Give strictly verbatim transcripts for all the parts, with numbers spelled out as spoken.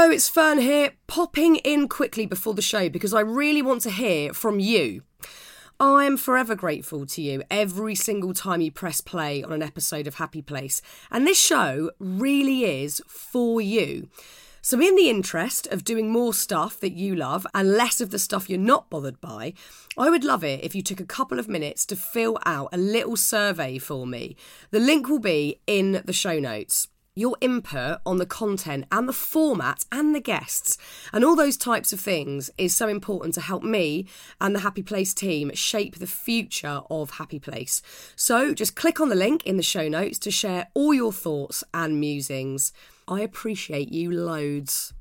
Hello, it's Fern here, popping in quickly before the show because I really want to hear from you. I'm forever grateful to you every single time you press play on an episode of Happy Place, and this show really is for you. So in the interest of doing more stuff that you love and less of the stuff you're not bothered by, I would love it if you took a couple of minutes to fill out a little survey for me. The link will be in the show notes. Your input on the content and the format and the guests and all those types of things is so important to help me and the Happy Place team shape the future of Happy Place. So just click on the link in the show notes to share all your thoughts and musings. I appreciate you loads.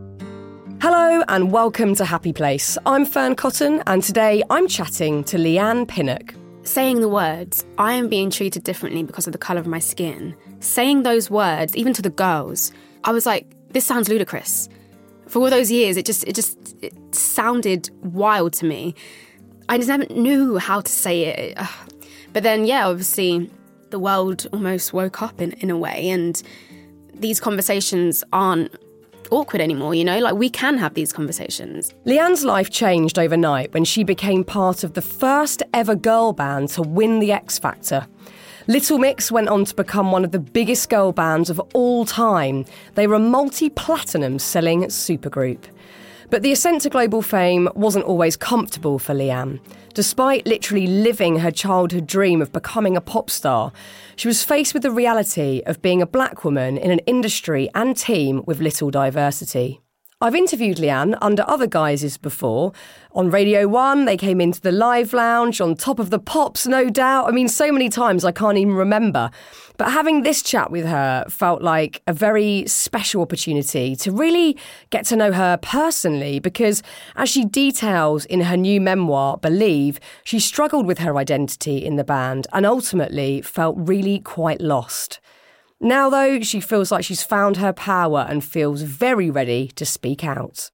Hello and welcome to Happy Place. I'm Fern Cotton and today I'm chatting to Leanne Pinnock. Saying the words, I am being treated differently because of the colour of my skin. Saying those words, even to the girls, I was like, this sounds ludicrous. For all those years, it just it just it sounded wild to me. I just never knew how to say it. But then, yeah, obviously, the world almost woke up in, in a way, and these conversations aren't awkward anymore, you know? Like, we can have these conversations. Leanne's life changed overnight when she became part of the first ever girl band to win the X Factor. Little Mix went on to become one of the biggest girl bands of all time. They were a multi-platinum selling supergroup. But the ascent to global fame wasn't always comfortable for Leanne. Despite literally living her childhood dream of becoming a pop star, she was faced with the reality of being a black woman in an industry and team with little diversity. I've interviewed Leanne under other guises before. On Radio one, they came into the Live Lounge, on Top of the Pops, no doubt. I mean, so many times I can't even remember. But having this chat with her felt like a very special opportunity to really get to know her personally because, as she details in her new memoir, Believe, she struggled with her identity in the band and ultimately felt really quite lost. Now, though, she feels like she's found her power and feels very ready to speak out.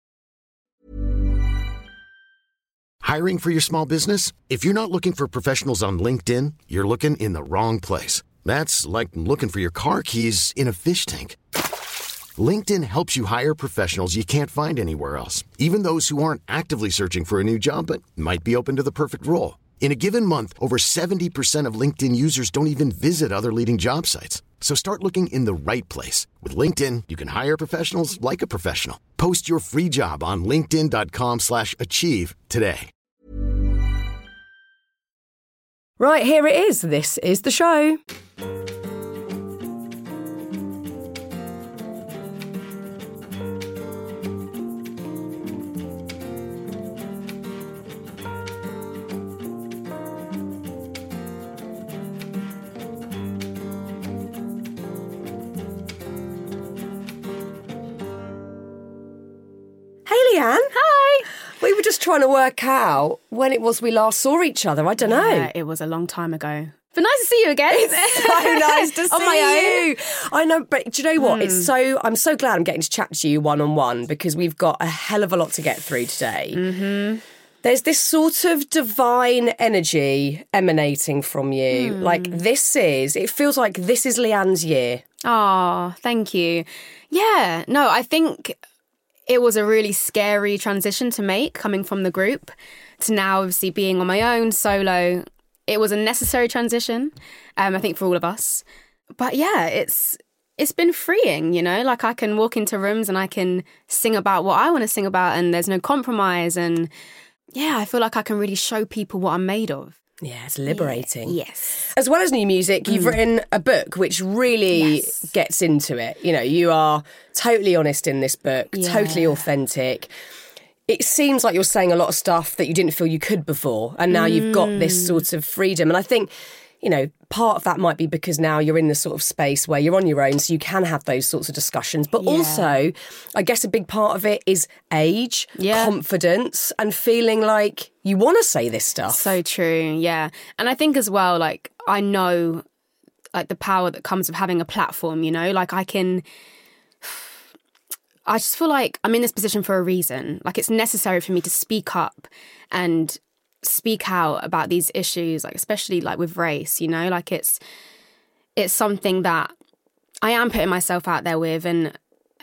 Hiring for your small business? If you're not looking for professionals on LinkedIn, you're looking in the wrong place. That's like looking for your car keys in a fish tank. LinkedIn helps you hire professionals you can't find anywhere else, even those who aren't actively searching for a new job but might be open to the perfect role. In a given month, over seventy percent of LinkedIn users don't even visit other leading job sites. So start looking in the right place. With LinkedIn, you can hire professionals like a professional. Post your free job on linkedin.com slash achieve today. Right, here it is. This is the show. Leanne. Hi. We were just trying to work out when it was we last saw each other. I don't know. Yeah, it was a long time ago. But nice to see you again. It's so nice to see On my you. I know, but do you know what? Mm. It's so I'm so glad I'm getting to chat to you one on one because we've got a hell of a lot to get through today. Mm-hmm. There's this sort of divine energy emanating from you. Mm. Like this is, it feels like this is Leanne's year. Oh, thank you. Yeah, no, I think it was a really scary transition to make, coming from the group to now obviously being on my own solo. It was a necessary transition, um, I think, for all of us. But yeah, it's it's been freeing, you know? Like I can walk into rooms and I can sing about what I want to sing about and there's no compromise. And yeah, I feel like I can really show people what I'm made of. Yeah, it's liberating. Yeah. Yes. As well as new music, you've mm. written a book which really yes. gets into it. You know, you are totally honest in this book, yeah. totally authentic. It seems like you're saying a lot of stuff that you didn't feel you could before, and now mm. you've got this sort of freedom. And I think, you know, part of that might be because now you're in this sort of space where you're on your own, so you can have those sorts of discussions. But yeah. also, I guess a big part of it is age, yeah. confidence, and feeling like you want to say this stuff. So true, yeah. And I think as well, like, I know, like, the power that comes with having a platform, you know? Like, I can... I just feel like I'm in this position for a reason. Like, it's necessary for me to speak up and speak out about these issues, like especially like with race, you know, like it's it's something that I am putting myself out there with, and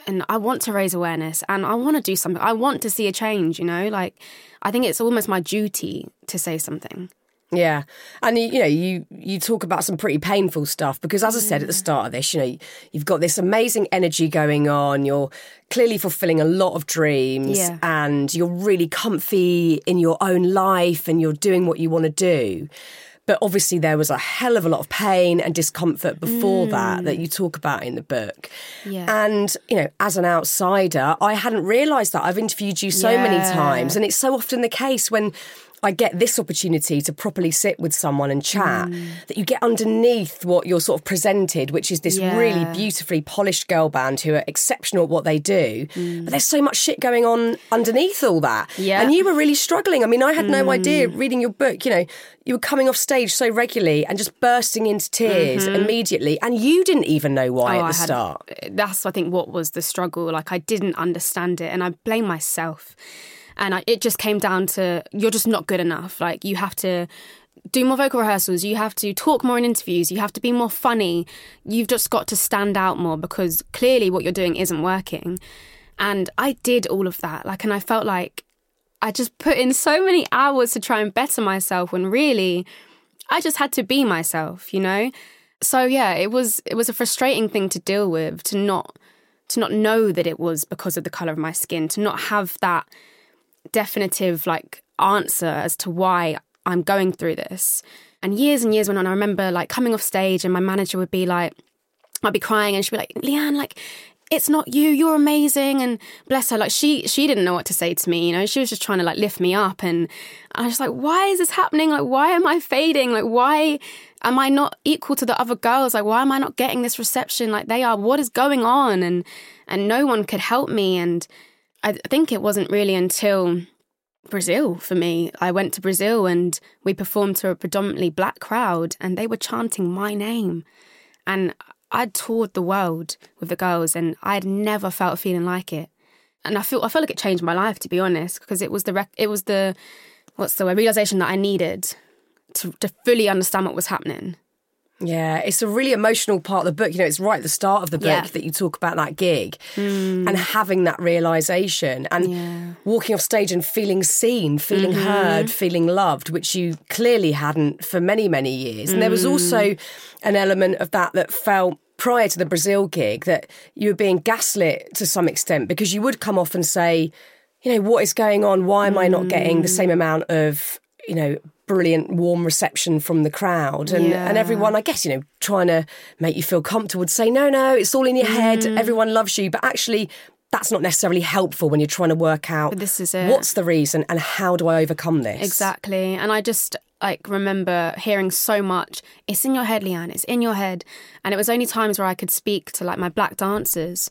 and I want to raise awareness and I want to do something. I want to see a change, you know, like I think it's almost my duty to say something. Yeah. And, you know, you, you talk about some pretty painful stuff because, as I said at the start of this, you know, you've got this amazing energy going on. You're clearly fulfilling a lot of dreams Yeah. and you're really comfy in your own life and you're doing what you want to do. But obviously there was a hell of a lot of pain and discomfort before mm. that that you talk about in the book. Yeah. And, you know, as an outsider, I hadn't realised that. I've interviewed you so yeah. many times, and it's so often the case when I get this opportunity to properly sit with someone and chat mm. that you get underneath what you're sort of presented, which is this yeah. really beautifully polished girl band who are exceptional at what they do. Mm. But there's so much shit going on underneath all that. Yeah. And you were really struggling. I mean, I had no mm. idea reading your book, you know, you were coming off stage so regularly and just bursting into tears mm-hmm. immediately. And you didn't even know why oh, at the had, start. That's, I think, what was the struggle. Like, I didn't understand it and I blame myself. And I, it just came down to, you're just not good enough. Like, you have to do more vocal rehearsals. You have to talk more in interviews. You have to be more funny. You've just got to stand out more because clearly what you're doing isn't working. And I did all of that. Like, and I felt like I just put in so many hours to try and better myself when really I just had to be myself, you know? So, yeah, it was it was a frustrating thing to deal with, to not to not know that it was because of the colour of my skin, to not have that definitive like answer as to why I'm going through this. And years and years went on. I remember like coming off stage and my manager would be like, I'd be crying and she'd be like, Leanne, like, it's not you, you're amazing. And bless her, like she she didn't know what to say to me, you know, she was just trying to like lift me up. And I was just like, why is this happening? Like, why am I fading? Like, why am I not equal to the other girls? Like, why am I not getting this reception like they are? What is going on? And and no one could help me. And I think it wasn't really until Brazil for me. I went to Brazil and we performed to a predominantly black crowd and they were chanting my name. And I'd toured the world with the girls and I'd never felt a feeling like it. And I feel I feel like it changed my life, to be honest, because it was the rec- it was the what's the word, realization that I needed to to fully understand what was happening. Yeah, it's a really emotional part of the book. You know, it's right at the start of the book yeah. that you talk about that gig mm. and having that realisation and yeah. walking off stage and feeling seen, feeling mm-hmm. heard, feeling loved, which you clearly hadn't for many, many years. Mm. And there was also an element of that that felt prior to the Brazil gig that you were being gaslit to some extent because you would come off and say, you know, what is going on? Why am mm. I not getting the same amount of, you know, brilliant warm reception from the crowd and, yeah. and everyone, I guess, you know, trying to make you feel comfortable would say, no, no, it's all in your head. Mm. Everyone loves you. But actually, that's not necessarily helpful when you're trying to work out but this is it. What's the reason and how do I overcome this? Exactly. And I just like remember hearing so much, it's in your head, Leanne, it's in your head. And it was only times where I could speak to like my black dancers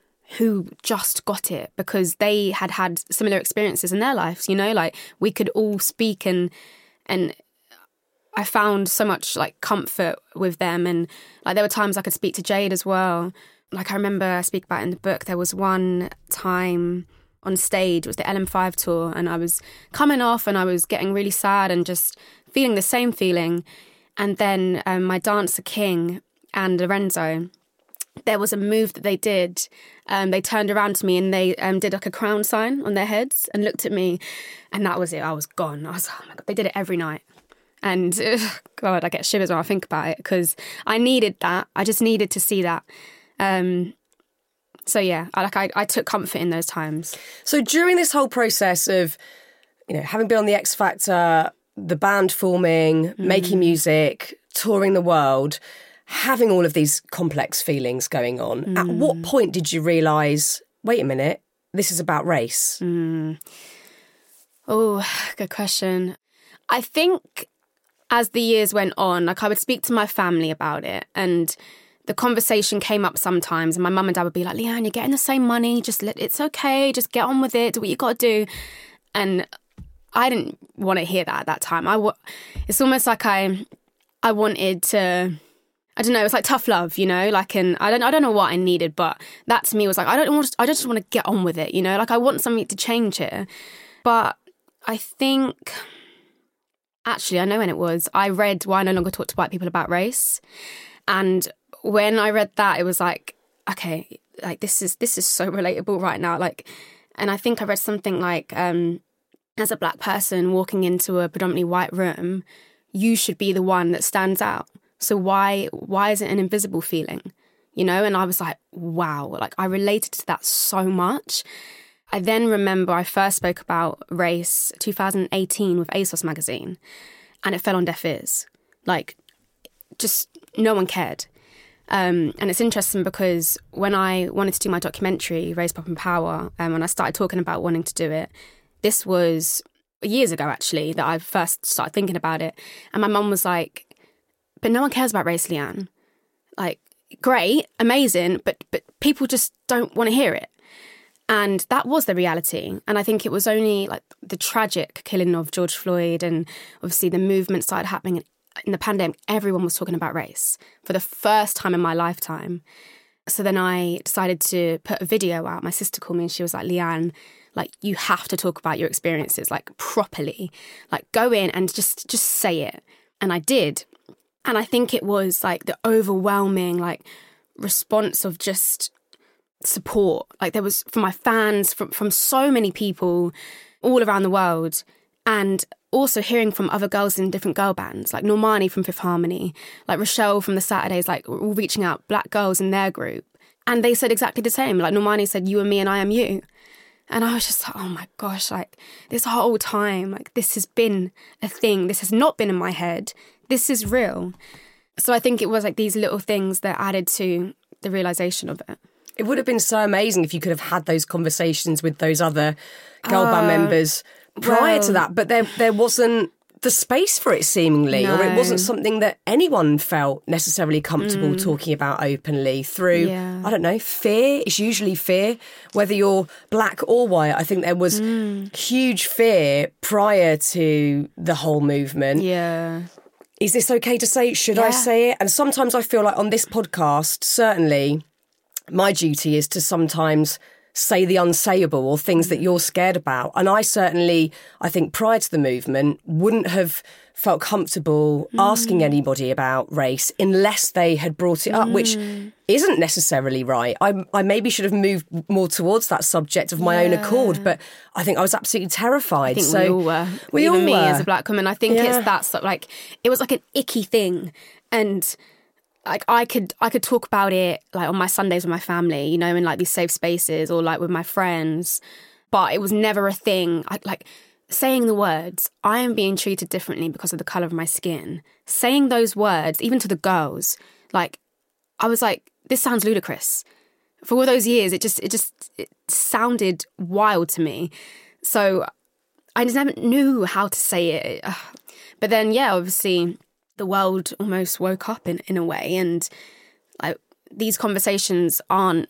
who just got it because they had had similar experiences in their lives, you know, like we could all speak and and I found so much like comfort with them. And like there were times I could speak to Jade as well. Like I remember I speak about in the book, there was one time on stage, it was the L M five tour, and I was coming off and I was getting really sad and just feeling the same feeling. And then um, my dancer King and Lorenzo, there was a move that they did. Um, they turned around to me and they um, did like a crown sign on their heads and looked at me. And that was it. I was gone. I was, oh my God, they did it every night. And ugh, God, I get shivers when I think about it because I needed that. I just needed to see that. Um, so yeah, I, like I, I took comfort in those times. So during this whole process of, you know, having been on the X Factor, the band forming, mm. making music, touring the world, having all of these complex feelings going on, mm. at what point did you realise, wait a minute, this is about race? Mm. Oh, good question. I think as the years went on, like I would speak to my family about it and the conversation came up sometimes and my mum and dad would be like, Leanne, you're getting the same money, just let, it's okay, just get on with it, do what you got to do. And I didn't want to hear that at that time. I w- it's almost like I, I wanted to... I don't know, it's like tough love, you know, like, and I don't, I don't know what I needed, but that to me was like, I don't want to, I just want to get on with it, you know, like I want something to change here. But I think, actually, I know when it was, I read Why I No Longer Talk to White People About Race. And when I read that, it was like, okay, like, this is this is so relatable right now. Like, and I think I read something like, um, as a black person walking into a predominantly white room, you should be the one that stands out. So why why is it an invisible feeling? You know? And I was like, wow, like I related to that so much. I then remember I first spoke about race two thousand eighteen with ASOS magazine, and it fell on deaf ears. Like, just no one cared. Um, and it's interesting because when I wanted to do my documentary, Race, Pop and Power, um, when I started talking about wanting to do it, this was years ago, actually, that I first started thinking about it. And my mum was like, but no one cares about race, Leanne. Like, great, amazing, but but people just don't want to hear it. And that was the reality. And I think it was only like the tragic killing of George Floyd, and obviously the movement started happening in the pandemic. Everyone was talking about race for the first time in my lifetime. So then I decided to put a video out. My sister called me and she was like, Leanne, like, you have to talk about your experiences, like, properly. Like, go in and just just say it. And I did. And I think it was like the overwhelming, like, response of just support. Like, there was from my fans, from from so many people all around the world, and also hearing from other girls in different girl bands, like Normani from Fifth Harmony, like Rochelle from the Saturdays, like all reaching out, black girls in their group. And they said exactly the same. Like, Normani said, you and me and I am you. And I was just like, oh my gosh, like, this whole time, like, this has been a thing. This has not been in my head. This is real. So I think it was like these little things that added to the realisation of it. It would have been so amazing if you could have had those conversations with those other girl uh, band members prior well, to that. But there there wasn't the space for it, seemingly, no. or it wasn't something that anyone felt necessarily comfortable mm. talking about openly through, yeah. I don't know, fear. It's usually fear, whether you're black or white. I think there was mm. huge fear prior to the whole movement. Yeah. Is this okay to say? Should yeah. I say it? And sometimes I feel like on this podcast, certainly, my duty is to sometimes say the unsayable or things that you're scared about. And I certainly, I think prior to the movement, wouldn't have felt comfortable mm. asking anybody about race unless they had brought it up, mm. which isn't necessarily right. I, I maybe should have moved more towards that subject of my yeah. own accord, but I think I was absolutely terrified. I think so we all were. We Even all me were. As a black woman, I think yeah. it's that sort of like, it was like an icky thing. And like I could I could talk about it like on my Sundays with my family, you know, in like these safe spaces or like with my friends, but it was never a thing. I, like saying the words, I am being treated differently because of the colour of my skin. Saying those words, even to the girls, like I was like, this sounds ludicrous. For all those years, it just it just it sounded wild to me. So I just never knew how to say it. But then, yeah, obviously, the world almost woke up in, in a way, and like these conversations aren't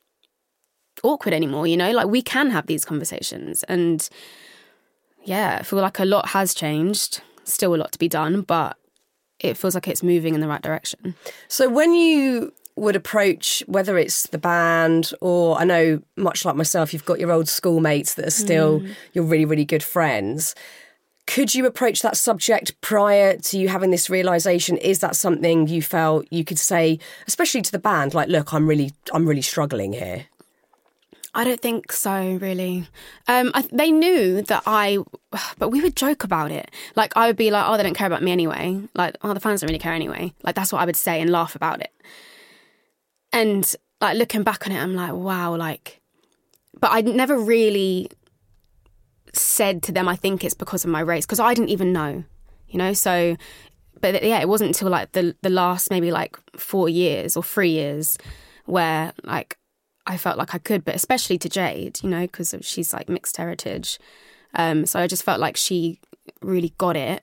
awkward anymore, you know? Like, we can have these conversations, and yeah, I feel like a lot has changed. Still a lot to be done, but it feels like it's moving in the right direction. So when you would approach, whether it's the band or, I know, much like myself, you've got your old schoolmates that are still mm. your really, really good friends, could you approach that subject prior to you having this realisation? Is that something you felt you could say, especially to the band, like, look, I'm really, I'm really struggling here? I don't think so, really. Um, I, they knew that I, but we would joke about it. Like, I would be like, oh, they don't care about me anyway. Like, oh, the fans don't really care anyway. Like, that's what I would say and laugh about it. And like looking back on it, I'm like, wow, like, but I never really said to them, I think it's because of my race, because I didn't even know, you know. So, but yeah, it wasn't until like the the last maybe like four years or three years where like I felt like I could, but especially to Jade, you know, because she's like mixed heritage. Um, so I just felt like she really got it.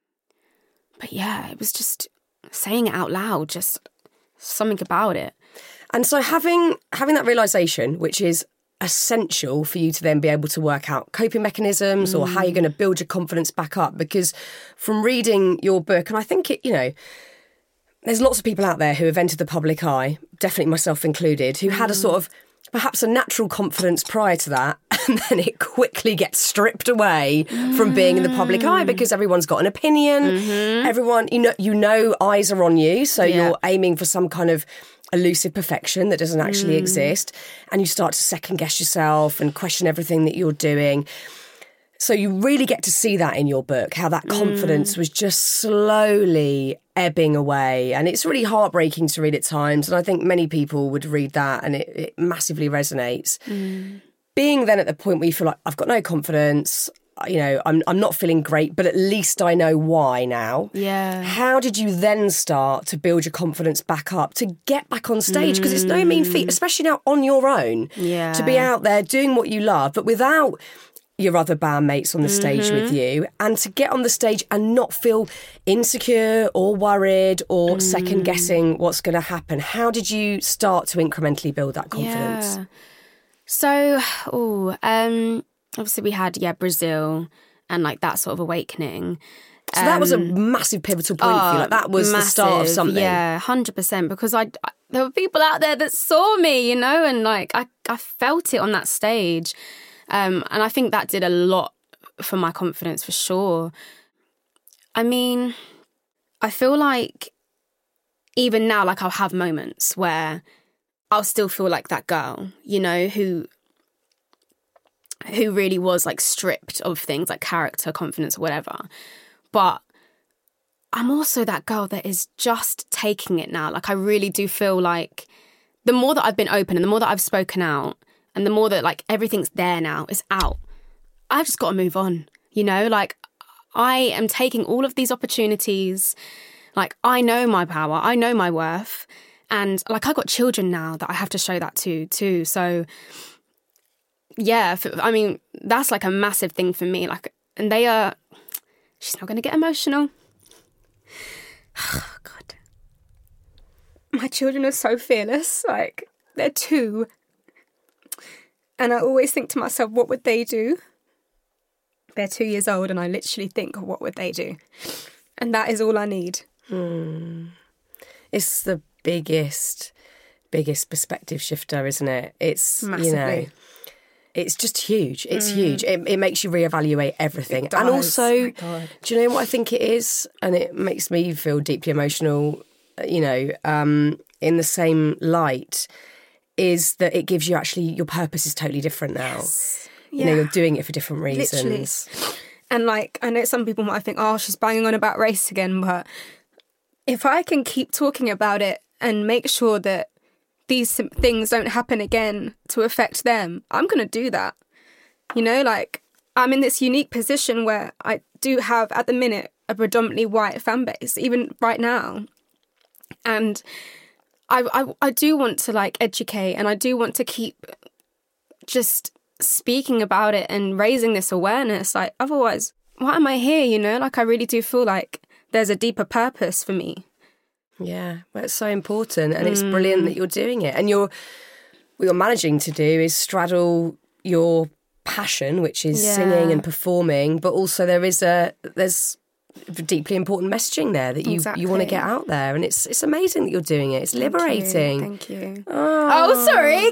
But yeah, it was just saying it out loud, just something about it. And so having having that realisation, which is essential for you to then be able to work out coping mechanisms mm. or how you're going to build your confidence back up. Because from reading your book, and I think it, you know, there's lots of people out there who have entered the public eye, definitely myself included, who mm. had a sort of perhaps a natural confidence prior to that and then it quickly gets stripped away mm. from being in the public eye because everyone's got an opinion. Mm-hmm. Everyone, you know, you know, eyes are on you, so yeah. you're aiming for some kind of elusive perfection that doesn't actually mm. exist, and you start to second guess yourself and question everything that you're doing. So you really get to see that in your book, how that confidence mm. was just slowly ebbing away. And it's really heartbreaking to read at times. And I think many people would read that and it, it massively resonates. Mm. Being then at the point where you feel like, I've got no confidence, you know, I'm I'm not feeling great, but at least I know why now. Yeah. How did you then start to build your confidence back up, to get back on stage? Because mm. it's no mean feat, especially now on your own, yeah. to be out there doing what you love, but without your other bandmates on the stage mm-hmm. with you, and to get on the stage and not feel insecure or worried or mm. second guessing what's going to happen. How did you start to incrementally build that confidence? Yeah. So, oh, um, obviously we had, yeah, Brazil and like that sort of awakening. So um, that was a massive pivotal point oh, for you. Like that was massive, the start of something. Yeah, one hundred percent. Because I, I, there were people out there that saw me, you know, and like I, I felt it on that stage. Um, and I think that did a lot for my confidence, for sure. I mean, I feel like even now, like I'll have moments where I'll still feel like that girl, you know, who who really was like stripped of things like character, confidence, or whatever. But I'm also that girl that is just taking it now. Like I really do feel like the more that I've been open and the more that I've spoken out, and the more that, like, everything's there now, it's out, I've just got to move on, you know? Like, I am taking all of these opportunities. Like, I know my power. I know my worth. And, like, I've got children now that I have to show that to, too. So, yeah, for, I mean, that's, like, a massive thing for me. Like, and they are... She's not going to get emotional. Oh, God. My children are so fearless. Like, they're two... And I always think to myself, what would they do? They're two years old and I literally think, what would they do? And that is all I need. Mm. It's the biggest, biggest perspective shifter, isn't it? It's, massively. You know, it's just huge. It's mm. huge. It, it makes you reevaluate everything. It does. And also, oh do you know what I think it is? And it makes me feel deeply emotional, you know, um, in the same light, is that it gives you actually, your purpose is totally different now. Yes. You yeah. know, you're doing it for different reasons. Literally. And like, I know some people might think, oh, she's banging on about race again, but if I can keep talking about it and make sure that these things don't happen again to affect them, I'm going to do that. You know, like, I'm in this unique position where I do have, at the minute, a predominantly white fan base, even right now. And I, I I do want to, like, educate, and I do want to keep just speaking about it and raising this awareness. Like, otherwise, why am I here, you know? Like, I really do feel like there's a deeper purpose for me. Yeah, well, it's so important, and mm. it's brilliant that you're doing it. And you're what you're managing to do is straddle your passion, which is yeah. singing and performing, but also there is a there's deeply important messaging there that you, exactly. you want to get out there, and it's it's amazing that you're doing it. It's Thank liberating. You. Thank you. Oh, oh sorry.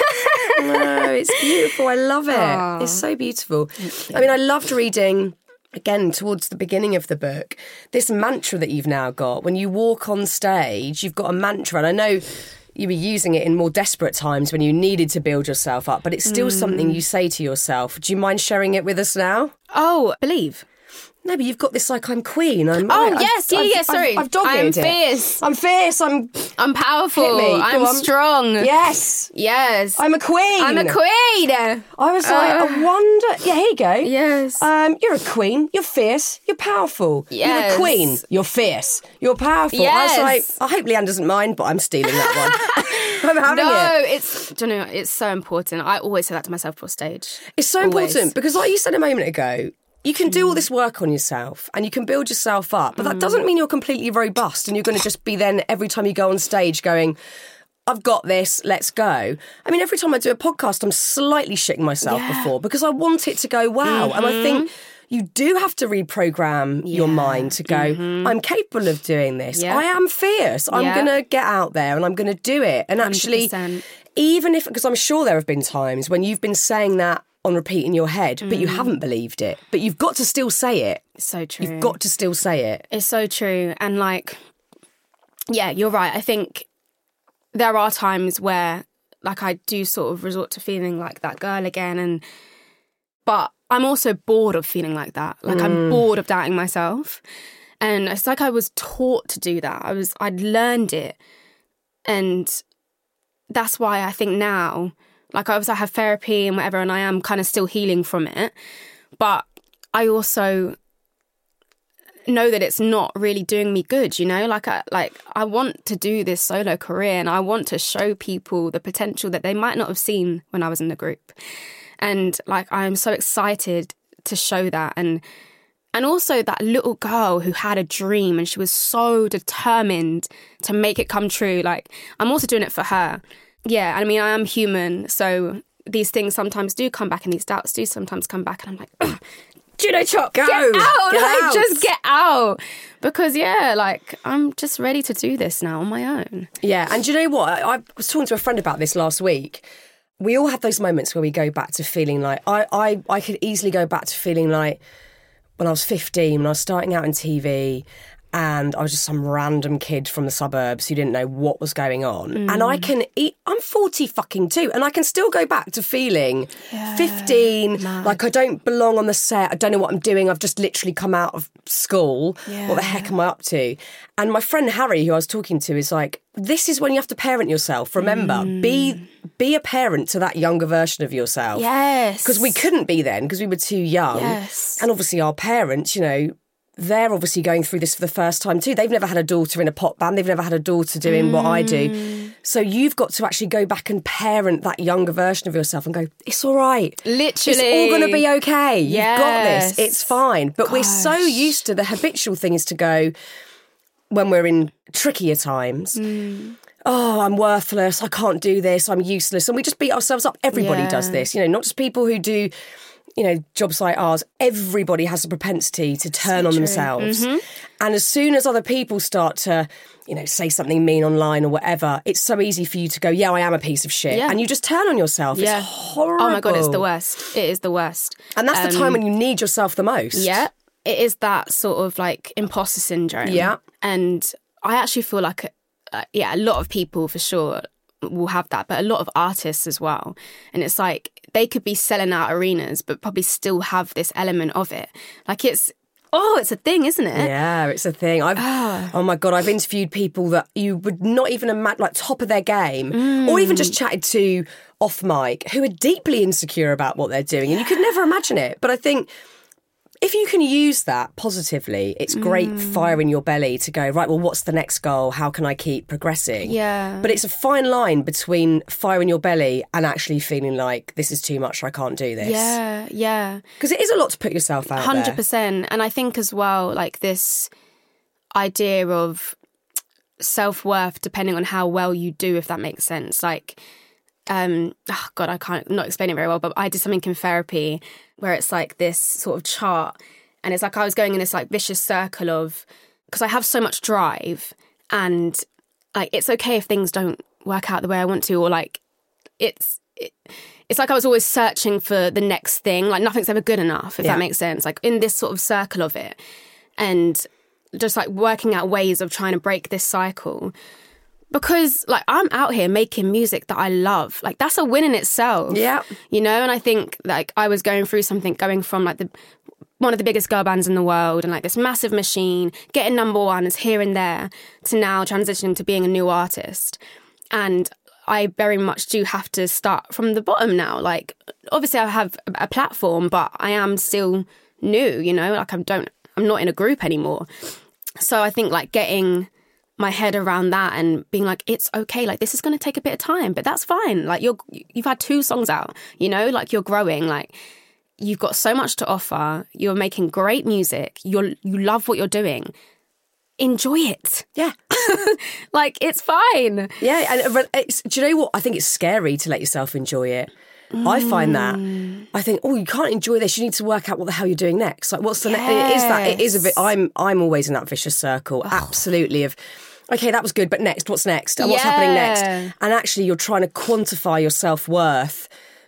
No, it's beautiful. I love it. Oh. It's so beautiful. I mean, I loved reading, again, towards the beginning of the book, this mantra that you've now got. When you walk on stage, you've got a mantra, and I know you were using it in more desperate times when you needed to build yourself up, but it's still mm. something you say to yourself. Do you mind sharing it with us now? Oh, believe. No, but you've got this, like, I'm queen. I'm, oh, I, yes, I've, yeah, I've, yeah, sorry. I've, I've dog-eared I'm fierce. It. I'm fierce. I'm I'm powerful. Hit me. I'm on. strong. Yes. Yes. I'm a queen. I'm a queen. I was like, uh, I wonder. Yeah, here you go. Yes. Um, you're a queen. You're fierce. You're powerful. Yes. You're a queen. You're fierce. You're powerful. Yes. I was like, I hope Leanne doesn't mind, but I'm stealing that one. I'm having no, it. No, it's, do you know, it's so important. I always say that to myself before stage. It's so always. important because, like you said a moment ago, you can do all this work on yourself and you can build yourself up, but that doesn't mean you're completely robust and you're going to just be then every time you go on stage going, I've got this, let's go. I mean, every time I do a podcast, I'm slightly shitting myself yeah. before because I want it to go wow. Mm-hmm. And I think you do have to reprogram yeah. your mind to go, mm-hmm. I'm capable of doing this. Yeah. I am fierce. I'm yeah. going to get out there and I'm going to do it. And actually, one hundred percent. Even if, because I'm sure there have been times when you've been saying that on repeat in your head, but mm. you haven't believed it. But you've got to still say it. It's so true. You've got to still say it. It's so true. And like, yeah, you're right. I think there are times where like I do sort of resort to feeling like that girl again. And but I'm also bored of feeling like that. Like mm. I'm bored of doubting myself. And it's like I was taught to do that. I was, I'd learned it. And that's why I think now, like obviously I have therapy and whatever, and I am kind of still healing from it. But I also know that it's not really doing me good, you know? Like I, like I want to do this solo career and I want to show people the potential that they might not have seen when I was in the group. And like I'm so excited to show that. And And also that little girl who had a dream and she was so determined to make it come true. Like, I'm also doing it for her. Yeah, I mean, I am human. So these things sometimes do come back and these doubts do sometimes come back. And I'm like, judo chop, go, get out. Get like, out. Just get out. Because, yeah, like, I'm just ready to do this now on my own. Yeah, and do you know what? I, I was talking to a friend about this last week. We all have those moments where we go back to feeling like, I, I, I could easily go back to feeling like, when I was fifteen, when I was starting out in T V and I was just some random kid from the suburbs who didn't know what was going on. Mm. And I can eat, I'm forty fucking two and I can still go back to feeling yeah, fifteen, mad. Like I don't belong on the set. I don't know what I'm doing. I've just literally come out of school. Yeah. What the heck am I up to? And my friend Harry, who I was talking to, is like, this is when you have to parent yourself. Remember, mm. be be a parent to that younger version of yourself. Yes. Because we couldn't be then because we were too young. Yes. And obviously our parents, you know, they're obviously going through this for the first time too. They've never had a daughter in a pop band. They've never had a daughter doing mm. what I do. So you've got to actually go back and parent that younger version of yourself and go, it's all right. Literally. It's all going to be okay. Yes. You've got this. It's fine. But Gosh. We're so used to the habitual thing is to go, when we're in trickier times, mm. oh, I'm worthless, I can't do this, I'm useless. And we just beat ourselves up. Everybody yeah. does this, you know, not just people who do, you know, jobs like ours. Everybody has a propensity to turn so on true. themselves. Mm-hmm. And as soon as other people start to, you know, say something mean online or whatever, it's so easy for you to go, yeah, I am a piece of shit. Yeah. And you just turn on yourself. Yeah. It's horrible. Oh my God, it's the worst. It is the worst. And that's um, the time when you need yourself the most. Yeah. It is that sort of like imposter syndrome. Yeah. And I actually feel like, uh, yeah, a lot of people for sure will have that, but a lot of artists as well. And it's like they could be selling out arenas, but probably still have this element of it. Like it's, oh, it's a thing, isn't it? Yeah, it's a thing. I've, oh. oh my God, I've interviewed people that you would not even imagine, like top of their game, mm. or even just chatted to off mic, who are deeply insecure about what they're doing. And you could never imagine it. But I think if you can use that positively, it's great mm. fire in your belly to go, right, well, what's the next goal? How can I keep progressing? Yeah. But it's a fine line between fire in your belly and actually feeling like this is too much, I can't do this. Yeah, yeah. Because it is a lot to put yourself out one hundred percent. There. And I think as well, like this idea of self-worth depending on how well you do, if that makes sense. Like, um, oh God, I can't not explain it very well, but I did something in therapy where it's like this sort of chart, and it's like I was going in this like vicious circle of, because I have so much drive, and like it's okay if things don't work out the way I want to, or like it's it, it's like I was always searching for the next thing, like nothing's ever good enough, if yeah. that makes sense, like in this sort of circle of it, and just like working out ways of trying to break this cycle. Because, like, I'm out here making music that I love. Like, that's a win in itself. Yeah. You know, and I think, like, I was going through something, going from, like, the one of the biggest girl bands in the world and, like, this massive machine, getting number one is here and there, to now transitioning to being a new artist. And I very much do have to start from the bottom now. Like, obviously I have a platform, but I am still new, you know? Like, I don't, I'm not in a group anymore. So I think, like, getting my head around that and being like, it's okay, like this is going to take a bit of time, but that's fine. Like you're, you've had two songs out, you know, like you're growing, like you've got so much to offer. You're making great music. You're, you love what you're doing. Enjoy it. Yeah. Like it's fine. Yeah. And it's, do you know what? I think it's scary to let yourself enjoy it. Mm. I find that. I think, oh, you can't enjoy this. You need to work out what the hell you're doing next. Like, what's the yes. next? It is that. It is a bit. I'm. I'm always in that vicious circle. Oh. Absolutely. Of, okay, that was good, but next, what's next? And what's yeah. happening next? And actually, you're trying to quantify your self worth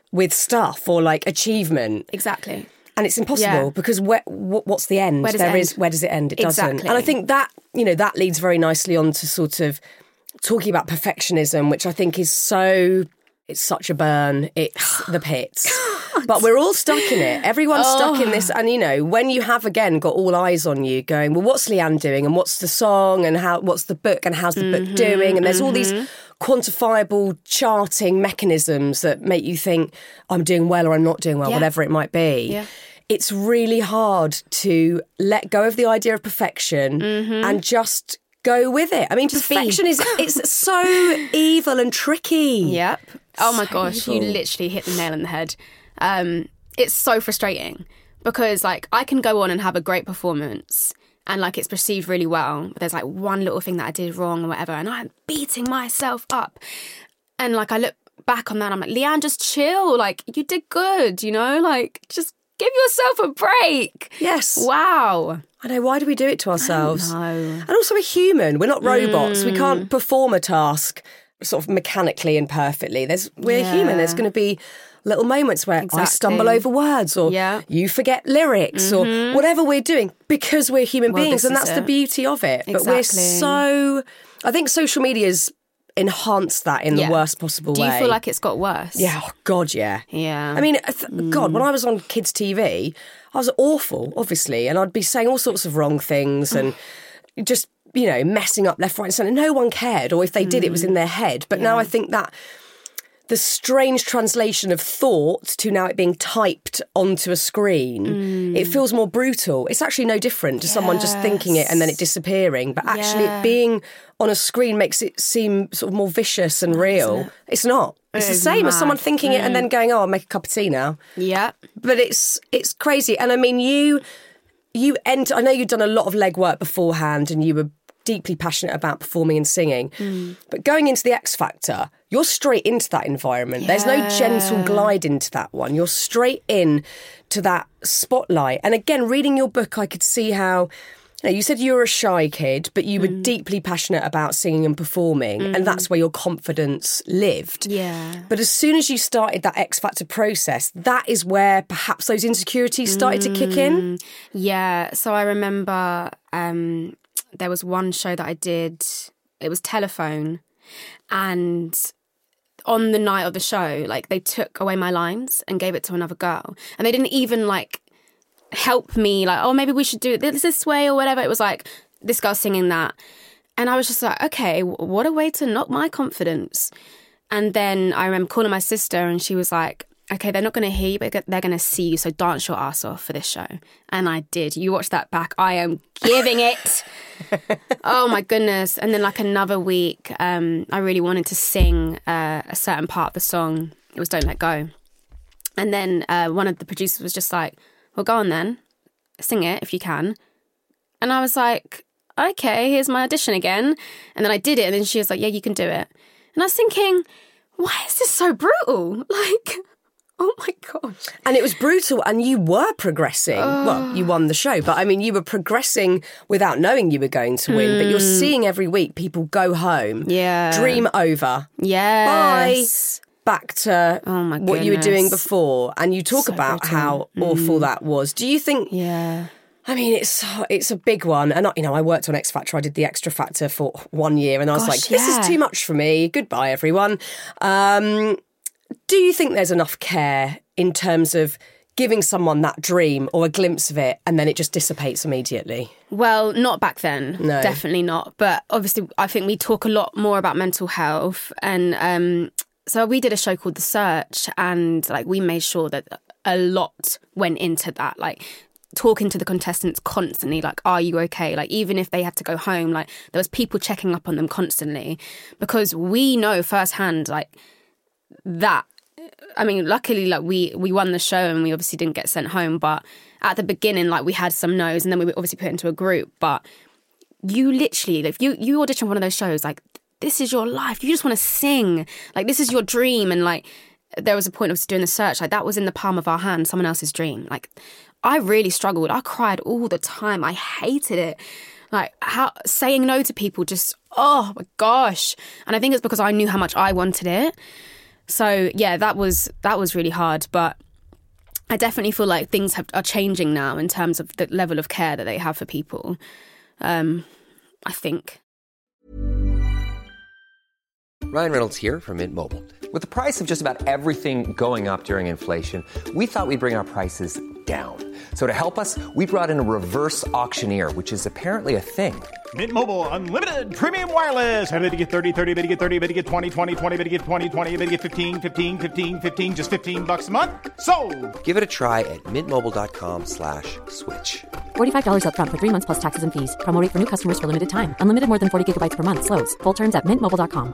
with stuff or like achievement. Exactly. And it's impossible Yeah. because where, what's the end? Where does There it is, end? where does it end? It Exactly. doesn't. And I think that, you know, that leads very nicely on to sort of talking about perfectionism, which I think is so, it's such a burn. It's the pits. But we're all stuck in it. Everyone's Oh. stuck in this. And, you know, when you have, again, got all eyes on you going, well, what's Leanne doing? And what's the song? And how? What's the book? And how's the Mm-hmm, book doing? And there's all these quantifiable charting mechanisms that make you think, I'm doing well or I'm not doing well, Yeah. whatever it might be. Yeah. It's really hard to let go of the idea of perfection and just go with it. I mean, Just be. perfection is it's so evil and tricky. Yep. Oh my So gosh, you evil. literally hit the nail on the head. Um, it's so frustrating because like I can go on and have a great performance and like it's perceived really well, but there's like one little thing that I did wrong or whatever, and I'm beating myself up. And like I look back on that, I'm like, Leanne, just chill. Like you did good, you know? Like just give yourself a break. Yes. Wow. I know, why do we do it to ourselves? No. And also we're human. We're not robots. We Mm. can't perform a task sort of mechanically and perfectly. There's we're Yeah. human. There's going to be little moments where I Exactly. stumble over words or Yeah. you forget lyrics or whatever we're doing because we're human Well, beings this and is that's the it. beauty of it. But we're Exactly. so... I think social media's enhanced that in Yeah. the worst possible Do way. you feel like it's got worse? Yeah, oh God, yeah. Yeah. I mean, th- God, when I was on kids' T V, I was awful, obviously, and I'd be saying all sorts of wrong things and just, you know, messing up left, right, and centre. No one cared, or if they did, it was in their head. But now I think that the strange translation of thought to now it being typed onto a screen, it feels more brutal. It's actually no different to someone just thinking it and then it disappearing. But actually Yeah. it being on a screen makes it seem sort of more vicious and real. It's not. It's the is same as someone mad. thinking it and then going, oh, I'll make a cup of tea now. Yeah. But it's it's crazy. And I mean, you you enter, I know you'd done a lot of legwork beforehand and you were deeply passionate about performing and singing. But going into the X Factor, you're straight into that environment. There's no gentle glide into that one. You're straight in to that spotlight. And again, reading your book, I could see how, you know, you said you were a shy kid, but you were deeply passionate about singing and performing. And that's where your confidence lived. Yeah. But as soon as you started that X Factor process, that is where perhaps those insecurities started to kick in. Yeah, so I remember um, there was one show that I did, it was Telephone, and on the night of the show, like they took away my lines and gave it to another girl. And they didn't even like help me, like, oh, maybe we should do it this, this way or whatever. It was like, this girl's singing that. And I was just like, okay, what a way to knock my confidence. And then I remember calling my sister and she was like, okay, they're not going to hear you, but they're going to see you, so dance your ass off for this show. And I did. You watch that back, I am giving it. Oh, my goodness. And then like another week, um, I really wanted to sing uh, a certain part of the song. It was Don't Let Go. And then uh, one of the producers was just like, well, go on then, sing it if you can. And I was like, okay, here's my audition again. And then I did it, and then she was like, yeah, you can do it. And I was thinking, why is this so brutal? Like... Oh my gosh. And it was brutal and you were progressing. Well, you won the show, but I mean, you were progressing without knowing you were going to win. But you're seeing every week people go home, Yeah. dream over, Yes. bye, back to Oh my what you were doing goodness. before. And you talk So about brutal. how awful that was. Do you think... Yeah. I mean, it's it's a big one. And, I- you know, I worked on X Factor. I did the Extra Factor for one year. And I was Gosh, like, this yeah. is too much for me. Goodbye, everyone. Um, do you think there's enough care in terms of giving someone that dream or a glimpse of it and then it just dissipates immediately? Well, not back then. No. Definitely not. But obviously, I think we talk a lot more about mental health. And um, so we did a show called The Search, and like we made sure that a lot went into that. Like, talking to the contestants constantly, like, are you okay? Like, even if they had to go home, like, there was people checking up on them constantly, because we know firsthand, like, that, I mean, luckily, like, we, we won the show and we obviously didn't get sent home, but at the beginning, like, we had some no's and then we were obviously put into a group, but you literally, if you, you audition one of those shows, like, this is your life. You just want to sing. Like, this is your dream. And, like, there was a point of doing The Search, like, that was in the palm of our hand, someone else's dream. Like, I really struggled. I cried all the time. I hated it. Like, how saying no to people just, oh my gosh. And I think it's because I knew how much I wanted it. So yeah, that was that was really hard, but I definitely feel like things have, are changing now in terms of the level of care that they have for people. Um, I think. Ryan Reynolds here from Mint Mobile. With the price of just about everything going up during inflation, we thought we'd bring our prices down. So to help us, we brought in a reverse auctioneer, which is apparently a thing. Mint Mobile Unlimited Premium Wireless. How to get thirty, thirty, how to get thirty, how to get twenty, twenty, twenty, how to get twenty, twenty, how to get fifteen, fifteen, fifteen, fifteen, just fifteen bucks a month? Sold! Give it a try at mintmobile.com slash switch. forty-five dollars up front for three months plus taxes and fees. Promo rate for new customers for limited time. Unlimited more than forty gigabytes per month. Slows full terms at mint mobile dot com.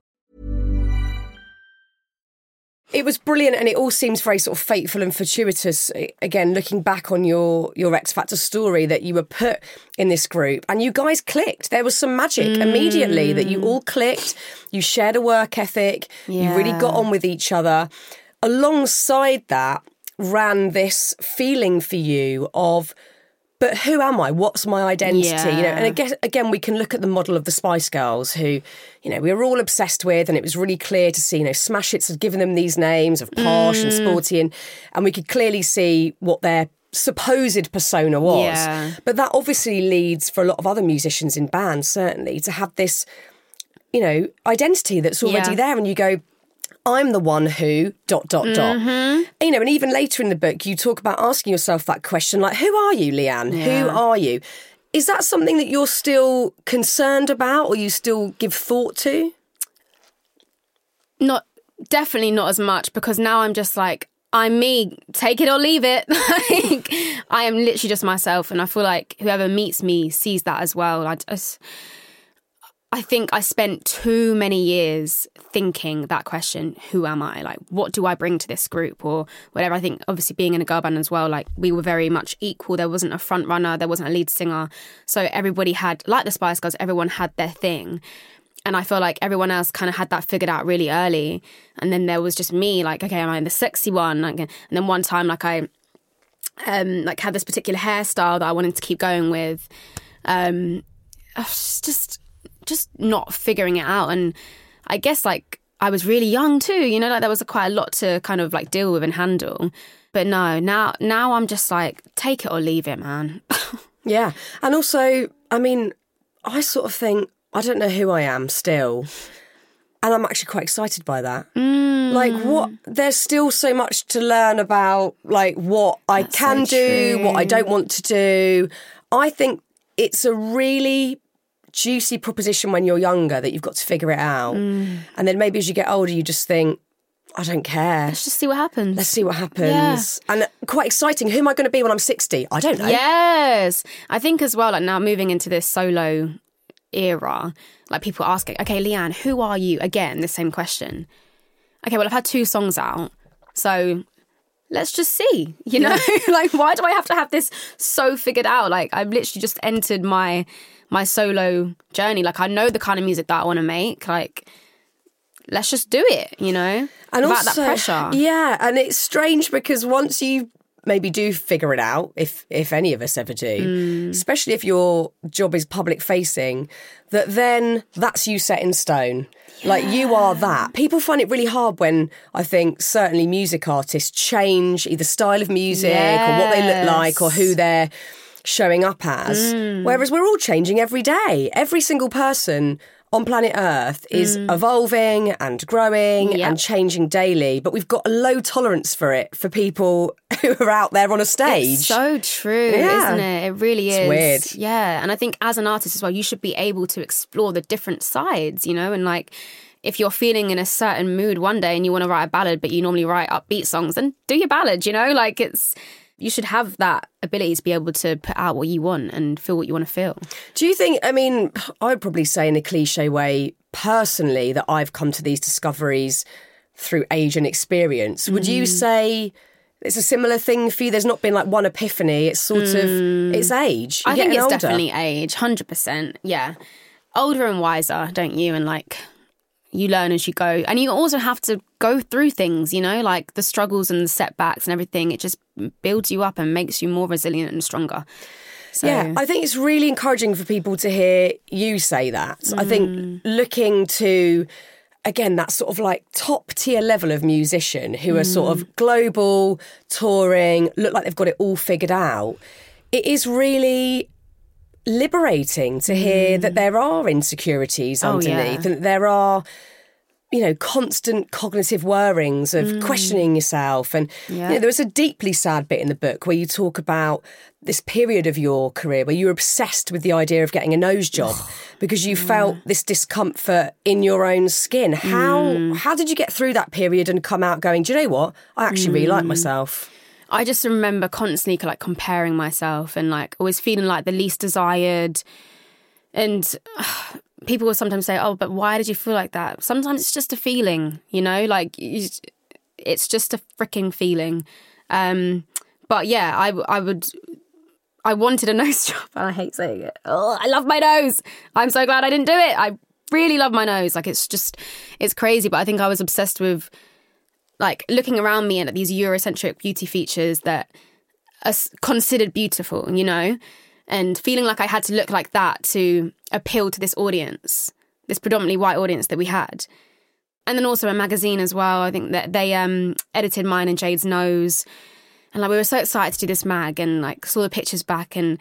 It was brilliant, and it all seems very sort of fateful and fortuitous. Again, looking back on your, your X Factor story, that you were put in this group and you guys clicked. There was some magic mm. immediately, that you all clicked. You shared a work ethic. Yeah. You really got on with each other. Alongside that ran this feeling for you of, but who am I? What's my identity? Yeah. You know, and again, again, we can look at the model of the Spice Girls, who, you know, we were all obsessed with, and it was really clear to see, you know, Smash Hits had given them these names of posh mm. and sporty, and, and we could clearly see what their supposed persona was. Yeah. But that obviously leads for a lot of other musicians in bands, certainly, to have this, you know, identity that's already yeah. there, and you go, I'm the one who, dot, dot, dot. Mm-hmm. You know, and even later in the book, you talk about asking yourself that question, like, who are you, Leanne? Yeah. Who are you? Is that something that you're still concerned about, or you still give thought to? Not, definitely not as much, because now I'm just like, I'm me, take it or leave it. Like, I am literally just myself, and I feel like whoever meets me sees that as well. I just... I think I spent too many years thinking that question, who am I? Like, what do I bring to this group or whatever? I think obviously being in a girl band as well, like we were very much equal. There wasn't a front runner. There wasn't a lead singer. So everybody had, like the Spice Girls, everyone had their thing. And I feel like everyone else kind of had that figured out really early. And then there was just me, like, okay, am I the sexy one? Like, and then one time, like I um, like had this particular hairstyle that I wanted to keep going with. Um, I was just... just not figuring it out. And I guess like I was really young too, you know, like there was a, quite a lot to kind of like deal with and handle. But no, now now I'm just like, take it or leave it, man. Yeah. And also, I mean, I sort of think, I don't know who I am still. And I'm actually quite excited by that. Mm. Like what, there's still so much to learn about, like what I That's can so do, true. what I don't want to do. I think it's a really juicy proposition when you're younger that you've got to figure it out. Mm. And then maybe as you get older, you just think, I don't care. Let's just see what happens. Let's see what happens. Yeah. And quite exciting. Who am I going to be when I'm sixty? I don't know. Yes. I think as well, like now moving into this solo era, like people asking, okay, Leanne, who are you? Again, the same question. Okay, well, I've had two songs out. So let's just see, you know? Yeah. Like, why do I have to have this so figured out? Like, I've literally just entered my... my solo journey. Like, I know the kind of music that I want to make. Like, let's just do it, you know? And without also, that pressure. Yeah, and it's strange because once you maybe do figure it out, if if any of us ever do, mm. especially if your job is public facing, that then that's you set in stone. Yeah. Like, you are that. People find it really hard when, I think, certainly music artists change either style of music yes. or what they look like or who they're showing up as, mm. whereas we're all changing every day. Every single person on planet Earth is mm. evolving and growing yep. and changing daily, but we've got a low tolerance for it for people who are out there on a stage. It's so true, yeah. isn't it? It really is. It's weird. Yeah, and I think as an artist as well, you should be able to explore the different sides, you know, and like if you're feeling in a certain mood one day and you want to write a ballad, but you normally write upbeat songs, then do your ballad, you know, like it's... You should have that ability to be able to put out what you want and feel what you want to feel. Do you think, I mean, I'd probably say in a cliche way, personally, that I've come to these discoveries through age and experience. Would mm. you say it's a similar thing for you? There's not been like one epiphany. It's sort mm. of, it's age. You're I think it's older. definitely age, one hundred percent. Yeah. Older and wiser, don't you? And like... you learn as you go. And you also have to go through things, you know, like the struggles and the setbacks and everything. It just builds you up and makes you more resilient and stronger. So. Yeah, I think it's really encouraging for people to hear you say that. Mm. I think looking to again, that sort of like top tier level of musician who are sort of global, touring, look like they've got it all figured out. It is really liberating to hear mm. that there are insecurities oh, underneath yeah. and that there are, you know, constant cognitive whirrings of mm. questioning yourself. And yeah. you know, there was a deeply sad bit in the book where you talk about this period of your career where you were obsessed with the idea of getting a nose job because you yeah. felt this discomfort in your own skin. How mm. how did you get through that period and come out going, do you know what? I actually mm. really like myself. I just remember constantly like comparing myself and like always feeling like the least desired. And uh, people will sometimes say, oh, but why did you feel like that? Sometimes it's just a feeling, you know, like you, it's just a freaking feeling. Um, but yeah, I, I would, I wanted a nose job and I hate saying it. Oh, I love my nose. I'm so glad I didn't do it. I really love my nose. Like it's just, it's crazy. But I think I was obsessed with like looking around me and at these Eurocentric beauty features that are considered beautiful, you know, and feeling like I had to look like that to appeal to this audience, this predominantly white audience that we had. And then also a magazine as well. I think that they um, edited mine and Jade's nose. And like we were so excited to do this mag and like saw the pictures back, and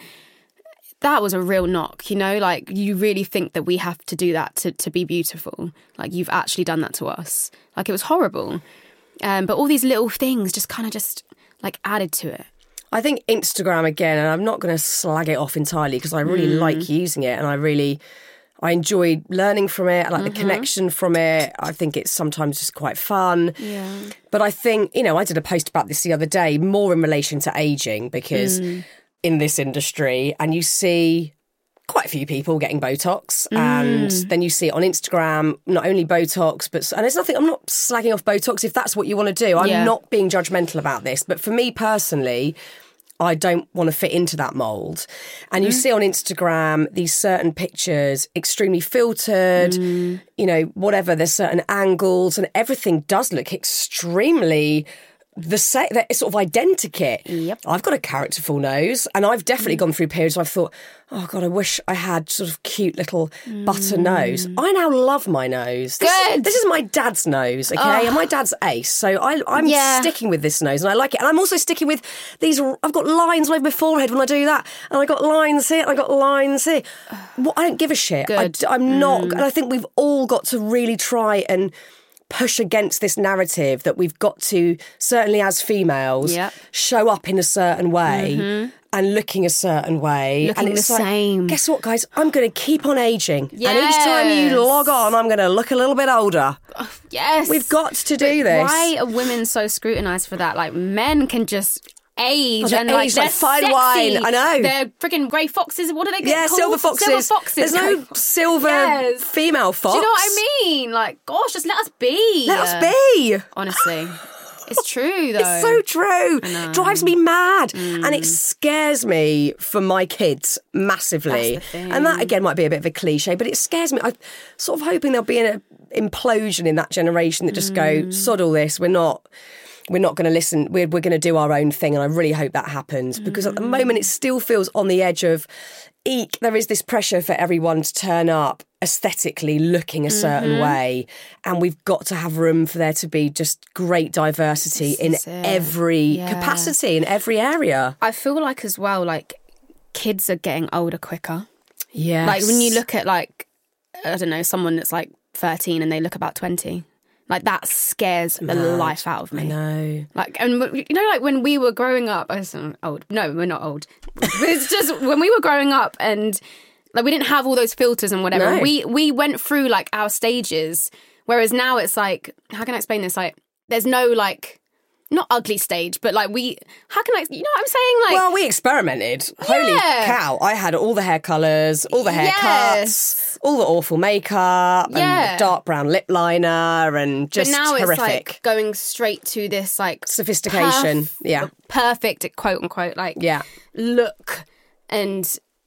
that was a real knock, you know, like you really think that we have to do that to, to be beautiful. Like you've actually done that to us. Like it was horrible. Um, but all these little things just kind of just like added to it. I think Instagram again, and I'm not going to slag it off entirely because I really mm. like using it and I really, I enjoy learning from it. I like mm-hmm. the connection from it. I think it's sometimes just quite fun. Yeah. But I think, you know, I did a post about this the other day, more in relation to ageing because mm. in this industry, and you see quite a few people getting Botox mm. and then you see it on Instagram, not only Botox, but, and there's nothing, I'm not slagging off Botox if that's what you want to do. I'm yeah. not being judgmental about this. But for me personally, I don't want to fit into that mould. And you mm. see on Instagram these certain pictures, extremely filtered, mm. you know, whatever, there's certain angles and everything does look extremely the same, that sort of identikit. Yep. I've got a characterful nose and I've definitely mm. gone through periods where I've thought, oh God, I wish I had sort of cute little mm. butter nose. I now love my nose. This, Good. This is my dad's nose, okay? Oh. And my dad's ace. So I, I'm yeah. sticking with this nose and I like it. And I'm also sticking with these, I've got lines all over my forehead when I do that. And I got lines here, and I got lines here. Well, I don't give a shit. I, I'm not, mm. and I think we've all got to really try and push against this narrative that we've got to, certainly as females, yep. show up in a certain way mm-hmm. and looking a certain way. Looking and it's the like, same. Guess what, guys? I'm going to keep on ageing. Yes. And each time you log on, I'm going to look a little bit older. Oh, yes. We've got to do this. Why are women so scrutinised for that? Like, men can just age oh, and like, age they're like fine sexy. wine. I know. They're freaking grey foxes. What do they get yeah, called? silver foxes. Silver foxes. There's no silver yes. female fox. Do you know what I mean? Like, gosh, just let us be. Let us be. Honestly. It's true, though. It's so true. Drives me mad. Mm. And it scares me for my kids massively. And that, again, might be a bit of a cliche, but it scares me. I'm sort of hoping there'll be an implosion in that generation that just mm. go, sod all this, we're not... We're not going to listen. We're, we're going to do our own thing. And I really hope that happens because mm. at the moment it still feels on the edge of, eek, there is this pressure for everyone to turn up aesthetically looking a certain mm-hmm. way. And we've got to have room for there to be just great diversity this in every yeah. capacity, in every area. I feel like as well, like kids are getting older quicker. Yes. Like when you look at like, I don't know, someone that's like thirteen and they look about twenty. Like, that scares the Mad. life out of me. I know. Like, and you know, like when we were growing up, I was old. No, we're not old. It's just when we were growing up and like we didn't have all those filters and whatever. No. We we went through like our stages. Whereas now it's like, how can I explain this? Like, there's no like, not ugly stage, but like we, how can I, you know what I'm saying? Like, well, we experimented. Yeah. Holy cow. I had all the hair colours, all the haircuts, yes. all the awful makeup, yeah. and dark brown lip liner, and just but now horrific. It's like going straight to this like sophistication. Perf- yeah. Perfect, quote unquote, like yeah. look. And